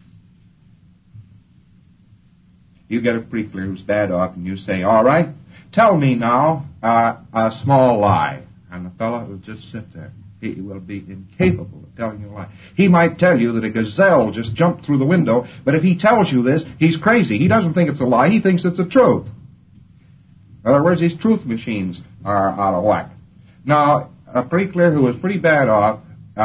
[SPEAKER 3] You get a pre-clear who's bad off, and you say, all right, tell me now a small lie. And the fellow will just sit there. He will be incapable of telling you a lie. He might tell you that a gazelle just jumped through the window, but if he tells you this, he's crazy. He doesn't think it's a lie. He thinks it's the truth. In other words, these truth machines are out of whack. Now, a pre-clear who is pretty bad off,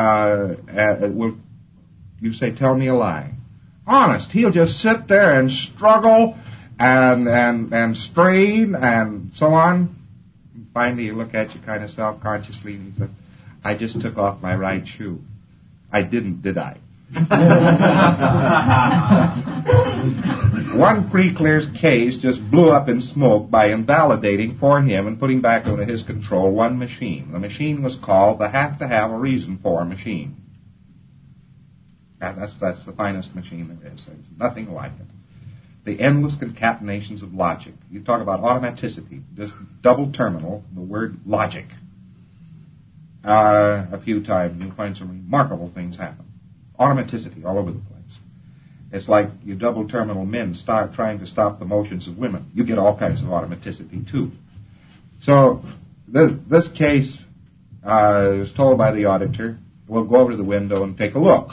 [SPEAKER 3] you say, tell me a lie. Honest, he'll just sit there and struggle and strain and so on. And finally, you look at you kind of self-consciously and he says, I just took off my right shoe. I didn't, did I? One pre-clear's case just blew up in smoke by invalidating for him and putting back under his control one machine. The machine was called the have-to-have-a-reason-for machine. That's the finest machine there is. There's nothing like it. The endless concatenations of logic. You talk about automaticity, just double terminal, the word logic. A few times you'll find some remarkable things happen. Automaticity all over the place. It's like you double terminal men start trying to stop the motions of women. You get all kinds of automaticity too. So this case was told by the auditor, we'll go over to the window and take a look.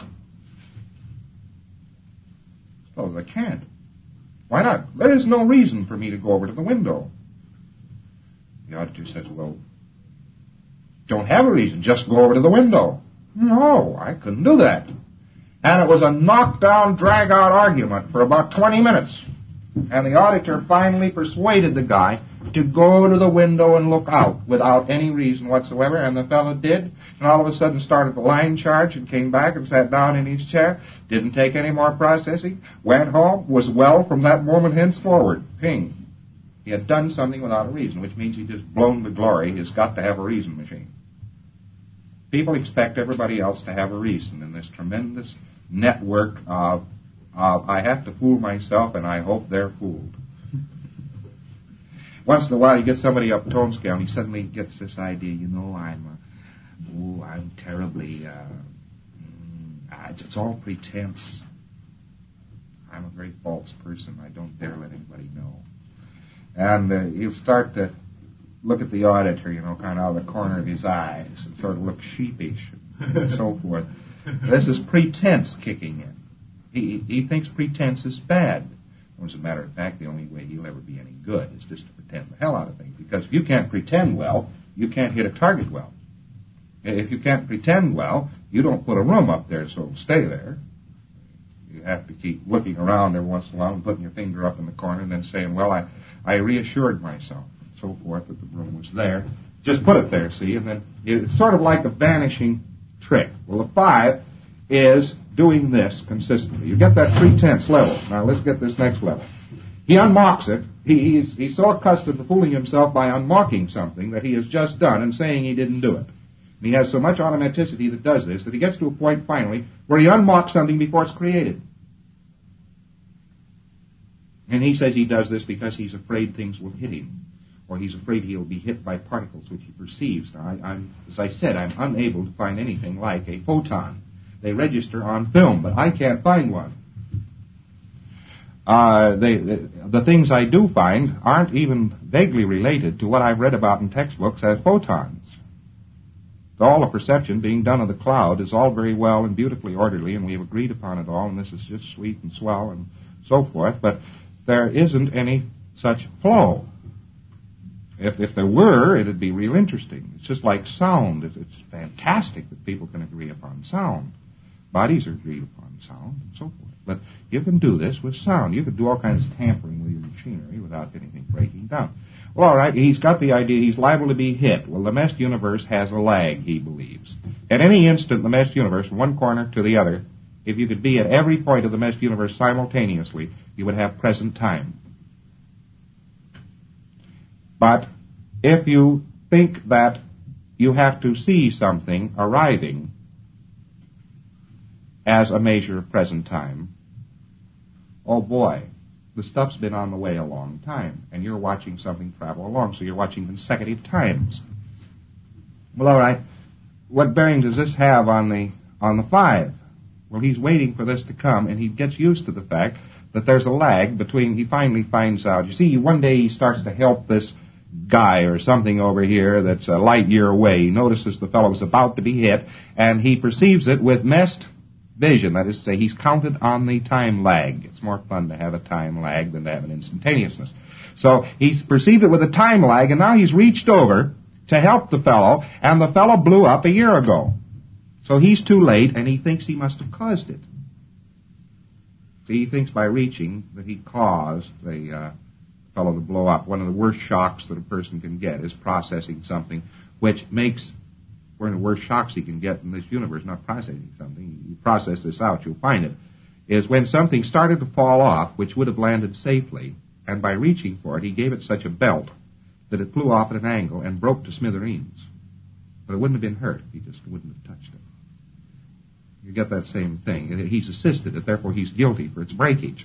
[SPEAKER 3] Well, I can't. Why not? There is no reason for me to go over to the window. The auditor says, well, don't have a reason. Just go over to the window. No, I couldn't do that. And it was a knockdown, drag-out argument for about 20 minutes. And the auditor finally persuaded the guy to go to the window and look out without any reason whatsoever. And the fellow did. And all of a sudden started the line charge and came back and sat down in his chair. Didn't take any more processing. Went home. Was well from that moment henceforward. Ping. He had done something without a reason, which means he just blown the glory. He's got to have a reason machine. People expect everybody else to have a reason in this tremendous network of I have to fool myself and I hope they're fooled. Once in a while you get somebody up tone scale and he suddenly gets this idea, I'm terribly, it's all pretense. I'm a very false person. I don't dare let anybody know. And he'll start to look at the auditor, kind of out of the corner of his eyes and sort of look sheepish and so forth. This is pretense kicking in. He thinks pretense is bad. As a matter of fact, the only way he'll ever be any good is just to pretend the hell out of things. Because if you can't pretend well, you can't hit a target well. If you can't pretend well, you don't put a room up there so it'll stay there. You have to keep looking around every once in a while and putting your finger up in the corner and then saying, well, I reassured myself and so forth that the room was there. Just put it there, see, and then it's sort of like a vanishing trick. Well, the 5 is doing this consistently. You get that pretense level. Now, let's get this next level. He unmocks it. He's so accustomed to fooling himself by unmocking something that he has just done and saying he didn't do it. And he has so much automaticity that does this that he gets to a point finally where he unmocks something before it's created. And he says he does this because he's afraid things will hit him, or he's afraid he'll be hit by particles which he perceives. Now, as I said, I'm unable to find anything like a photon. They register on film, but I can't find one. The things I do find aren't even vaguely related to what I've read about in textbooks as photons. All the perception being done of the cloud is all very well and beautifully orderly, and we have agreed upon it all, and this is just sweet and swell and so forth, but there isn't any such flow. If there were, it'd be real interesting. It's just like sound. It's fantastic that people can agree upon sound. Bodies are agreed upon sound and so forth. But you can do this with sound. You can do all kinds of tampering with your machinery without anything breaking down. Well, all right, he's got the idea he's liable to be hit. Well, the meshed universe has a lag, he believes. At any instant in the meshed universe, from one corner to the other, if you could be at every point of the meshed universe simultaneously, you would have present time. But if you think that you have to see something arriving as a measure of present time, oh boy, the stuff's been on the way a long time, and you're watching something travel along, so you're watching consecutive times. Well, all right, what bearing does this have on the 5? Well, he's waiting for this to come, and he gets used to the fact that there's a lag between, he finally finds out. You see, one day he starts to help this guy or something over here that's a light year away. He notices the fellow is about to be hit, and he perceives it with meshed vision. That is to say, he's counted on the time lag. It's more fun to have a time lag than to have an instantaneousness. So he's perceived it with a time lag, and now he's reached over to help the fellow, and the fellow blew up a year ago. So he's too late, and he thinks he must have caused it. See, he thinks by reaching that he caused the fellow to blow up. One of the worst shocks that a person can get is processing something which makes one of the worst shocks he can get in this universe, not processing something. You process this out, you'll find it, is when something started to fall off, which would have landed safely, and by reaching for it, he gave it such a belt that it flew off at an angle and broke to smithereens. But it wouldn't have been hurt. He just wouldn't have touched it. You get that same thing. He's assisted it, therefore he's guilty for its breakage.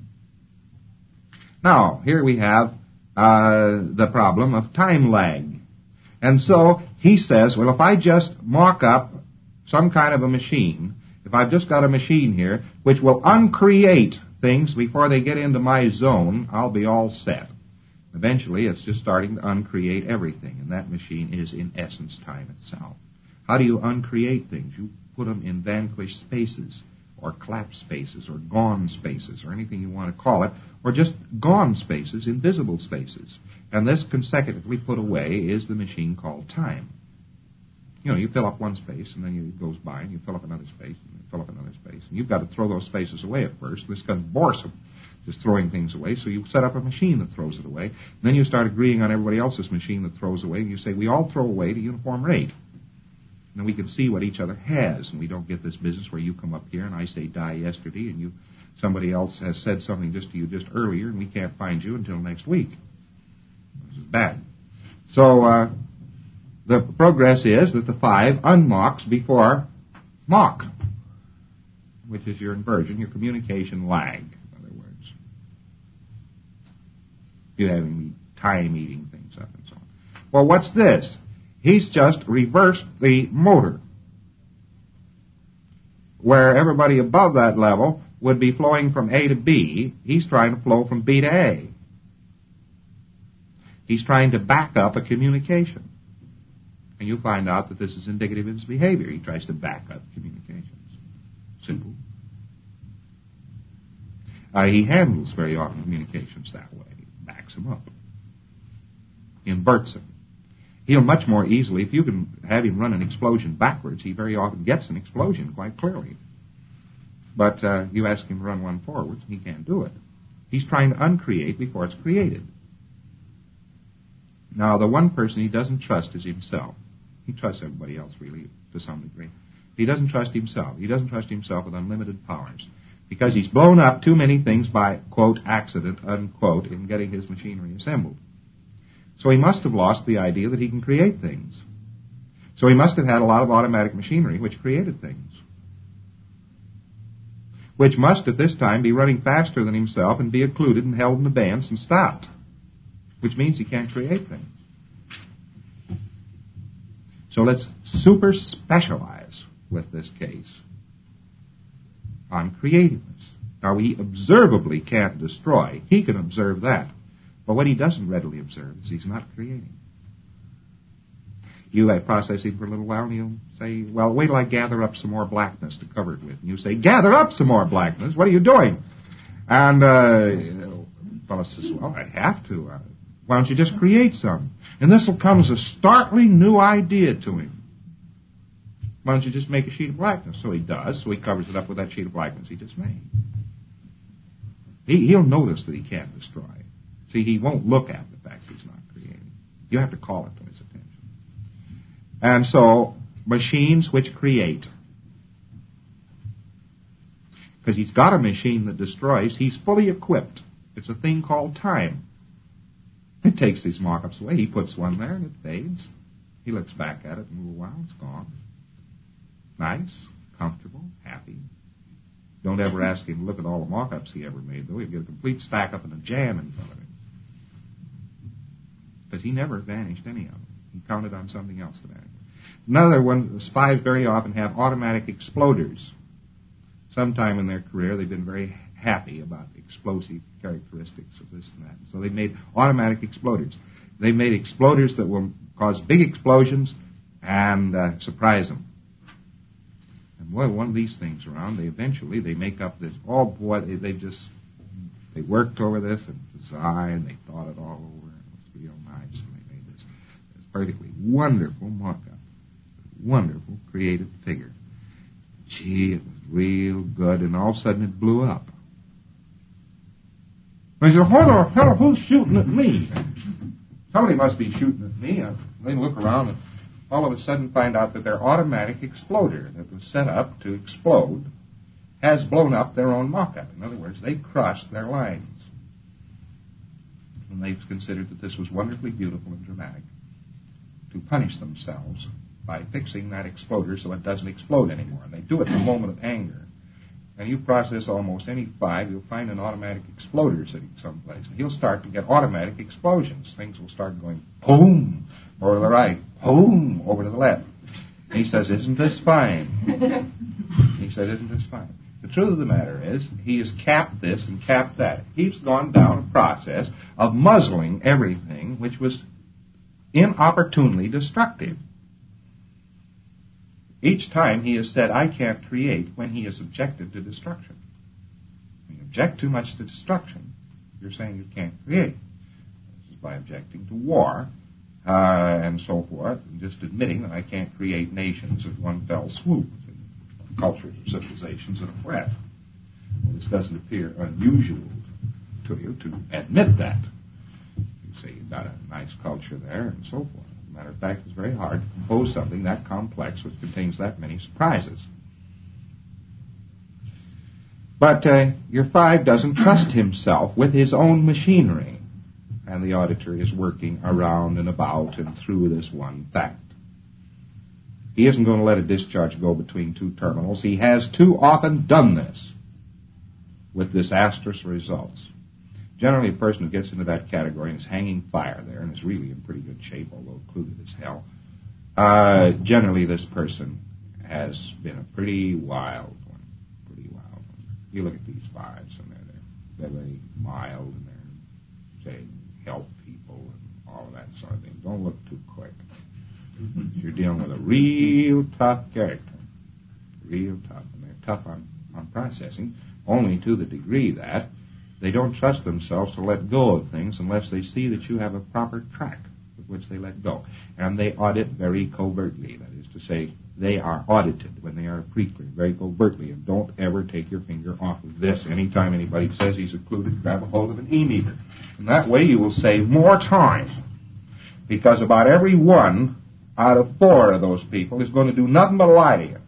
[SPEAKER 3] Now, here we have the problem of time lag. And so he says, well, if I just mock up some kind of a machine, if I've just got a machine here which will uncreate things before they get into my zone, I'll be all set. Eventually, it's just starting to uncreate everything, and that machine is, in essence, time itself. How do you uncreate things? You put them in vanquished spaces, or collapsed spaces, or gone spaces, or anything you want to call it, or just gone spaces, invisible spaces. And this consecutively put away is the machine called time. You know, you fill up one space, and then it goes by, and you fill up another space, and you fill up another space. And you've got to throw those spaces away at first. This becomes boresome, just throwing things away. So you set up a machine that throws it away. And then you start agreeing on everybody else's machine that throws away, and you say, we all throw away at a uniform rate. And then we can see what each other has, and we don't get this business where you come up here and I say die yesterday, and somebody else has said something just to you just earlier, and we can't find you until next week. This is bad. So the progress is that the 5 unmocks before mock, which is your inversion, your communication lag, in other words. You having time eating things up and so on. Well, what's this? He's just reversed the motor. Where everybody above that level would be flowing from A to B, he's trying to flow from B to A. He's trying to back up a communication. And you find out that this is indicative of his behavior. He tries to back up communications. Simple. He handles very often communications that way. He backs them up. He inverts them. He'll much more easily, if you can have him run an explosion backwards, he very often gets an explosion quite clearly. But you ask him to run one forwards, he can't do it. He's trying to uncreate before it's created. Now, the one person he doesn't trust is himself. He trusts everybody else, really, to some degree. He doesn't trust himself. He doesn't trust himself with unlimited powers. Because he's blown up too many things by, quote, accident, unquote, in getting his machinery assembled. So he must have lost the idea that he can create things. So he must have had a lot of automatic machinery which created things. Which must at this time be running faster than himself and be occluded and held in abeyance and stopped. Which means he can't create things. So let's super specialize with this case on creativeness. Now, he observably can't destroy. He can observe that. But what he doesn't readily observe is he's not creating. You process him for a little while, and he'll say, well, wait till I gather up some more blackness to cover it with. And you say, gather up some more blackness? What are you doing? And the fellow says, well, I have to. Why don't you just create some? And this will come as a startling new idea to him. Why don't you just make a sheet of blackness? So he does. So he covers it up with that sheet of blackness he just made. He'll notice that he can't destroy. See, he won't look at the fact he's not creating. You have to call it to his attention. And so, machines which create. Because he's got a machine that destroys, he's fully equipped. It's a thing called time. It takes these mock-ups away. He puts one there and it fades. He looks back at it in a little while, it's gone. Nice, comfortable, happy. Don't ever ask him to look at all the mock-ups he ever made, though. He'll get a complete stack up in a jam in front of him. Because he never vanished any of them. He counted on something else to vanish. Another one, spies very often have automatic exploders. Sometime in their career, they've been very happy about explosive characteristics of this and that. So they made automatic exploders. They made exploders that will cause big explosions and surprise them. And boy, one of these things around, they make up this, oh boy, they worked over this and designed, they thought it all over. It was real nice, and they made this perfectly wonderful mock-up. Wonderful creative figure. Gee, it was real good, and all of a sudden it blew up. I said, what the hell, who's shooting at me? Somebody must be shooting at me. They look around, and all of a sudden find out that their automatic exploder that was set up to explode has blown up their own mock-up. In other words, they crushed their lines. And they've considered that this was wonderfully beautiful and dramatic to punish themselves by fixing that exploder so it doesn't explode anymore. And they do it in a moment of anger. And you process almost any 5, you'll find an automatic exploder sitting someplace. And he'll start to get automatic explosions. Things will start going boom over to the right, boom over to the left. And he says, isn't this fine? He says, isn't this fine? The truth of the matter is, he has capped this and capped that. He's gone down a process of muzzling everything which was inopportunely destructive. Each time he has said, I can't create, when he has objected to destruction. When you object too much to destruction, you're saying you can't create. This is by objecting to war and so forth, and just admitting that I can't create nations at one fell swoop, cultures or civilizations in a breath. Well, this doesn't appear unusual to you to admit that. You say you've got a nice culture there and so forth. As a matter of fact, it's very hard to compose something that complex which contains that many surprises. But your 5 doesn't trust himself with his own machinery, and the auditor is working around and about and through this one fact. He isn't going to let a discharge go between 2 terminals. He has too often done this with disastrous results. Generally, a person who gets into that category and is hanging fire there and is really in pretty good shape, although occluded as hell, generally this person has been a pretty wild one. Pretty wild one. You look at these 5s, and they're very mild, and they're saying help people and all of that sort of thing. Don't look too quick. You're dealing with a real tough character. Real tough. And they're tough on processing, only to the degree that they don't trust themselves to let go of things unless they see that you have a proper track with which they let go. And they audit very covertly. That is to say, they are audited when they are pre-cleared very covertly. And don't ever take your finger off of this. Anytime anybody says he's occluded, grab a hold of an E-meter. And that way you will save more time. Because about every 1 out of 4 of those people is going to do nothing but lie to you.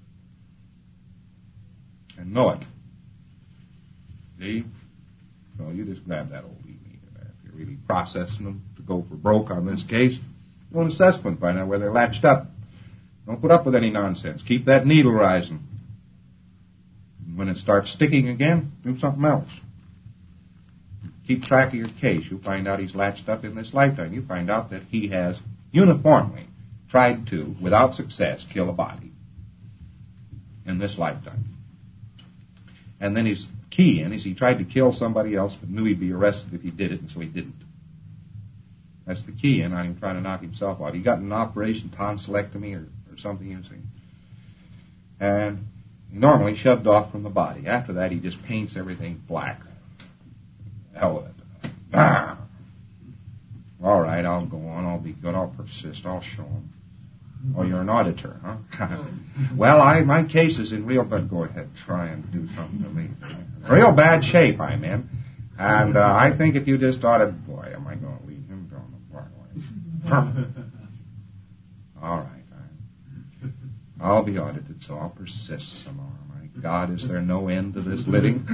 [SPEAKER 3] And know it. See? So you just grab that old E-meter there. If you're really processing them to go for broke on this case, do an assessment, find out where they're latched up. Don't put up with any nonsense. Keep that needle rising. And when it starts sticking again, do something else. Keep track of your case. You'll find out he's latched up in this lifetime. You find out that he has uniformly tried to, without success, kill a body in this lifetime. And then his key in is he tried to kill somebody else but knew he'd be arrested if he did it, and so he didn't. That's the key in on him trying to knock himself out. He got an operation, tonsillectomy or something, you see. And he normally shoved off from the body. After that, he just paints everything black. Hell of it. Ah. All right, I'll go on. I'll be good. I'll persist. I'll show him. Oh, you're an auditor, huh? Well, my case is in real bad. Go ahead, try and do something to me. Real bad shape I'm in. And I think if you just audit, boy, am I going to leave him going the far way. All right. I'll be audited, so I'll persist some more. My God, is there no end to this living?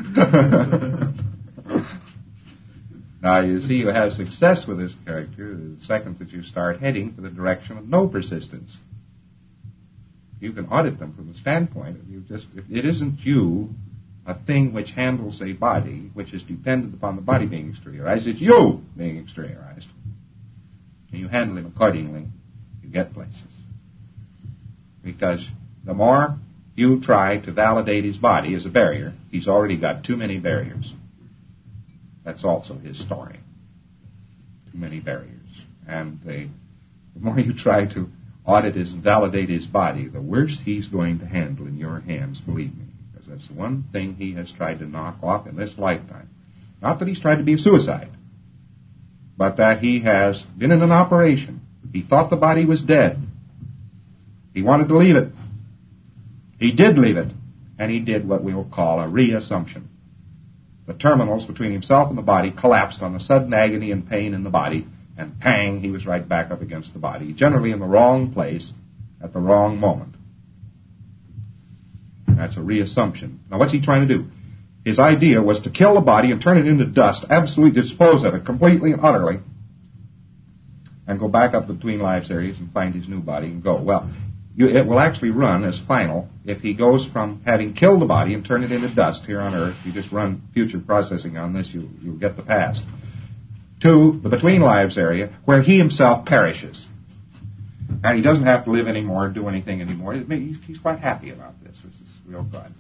[SPEAKER 3] Now, you see, you have success with this character the second that you start heading for the direction of no persistence. You can audit them from the standpoint of if it isn't you, a thing which handles a body which is dependent upon the body being exteriorized, it's you being exteriorized. And you handle him accordingly, you get places. Because the more you try to validate his body as a barrier, he's already got too many barriers. That's also his story. Too many barriers. And the more you try to audit and validate his body, the worse he's going to handle in your hands, believe me. Because that's the one thing he has tried to knock off in this lifetime. Not that he's tried to be a suicide, but that he has been in an operation. He thought the body was dead. He wanted to leave it. He did leave it. And he did what we will call a reassumption. The terminals between himself and the body collapsed on the sudden agony and pain in the body, And pang, he was right back up against the body, generally in the wrong place at the wrong moment. That's a reassumption. Now, what's he trying to do? His idea was to kill the body and turn it into dust, absolutely dispose of it completely and utterly, and go back up between lives areas and find his new body and go. Well, it will actually run as final if he goes from having killed the body and turned it into dust here on Earth. You just run future processing on this, you'll get the past. To the between lives area where he himself perishes. And he doesn't have to live anymore or do anything anymore. He's quite happy about this. This is real good.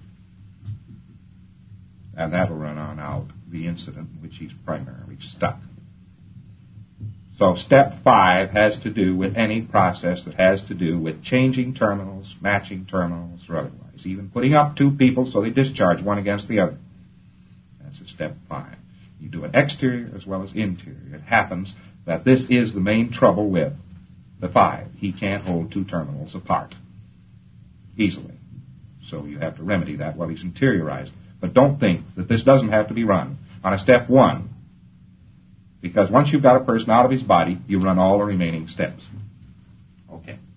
[SPEAKER 3] And that'll run on out the incident in which he's primarily stuck. So step 5 has to do with any process that has to do with changing terminals, matching terminals, or otherwise. Even putting up two people so they discharge one against the other. That's a step 5. You do it exterior as well as interior. It happens that this is the main trouble with the 5. He can't hold two terminals apart easily. So you have to remedy that while he's interiorized. But don't think that this doesn't have to be run on a step 1. Because once you've got a person out of his body, you run all the remaining steps. Okay.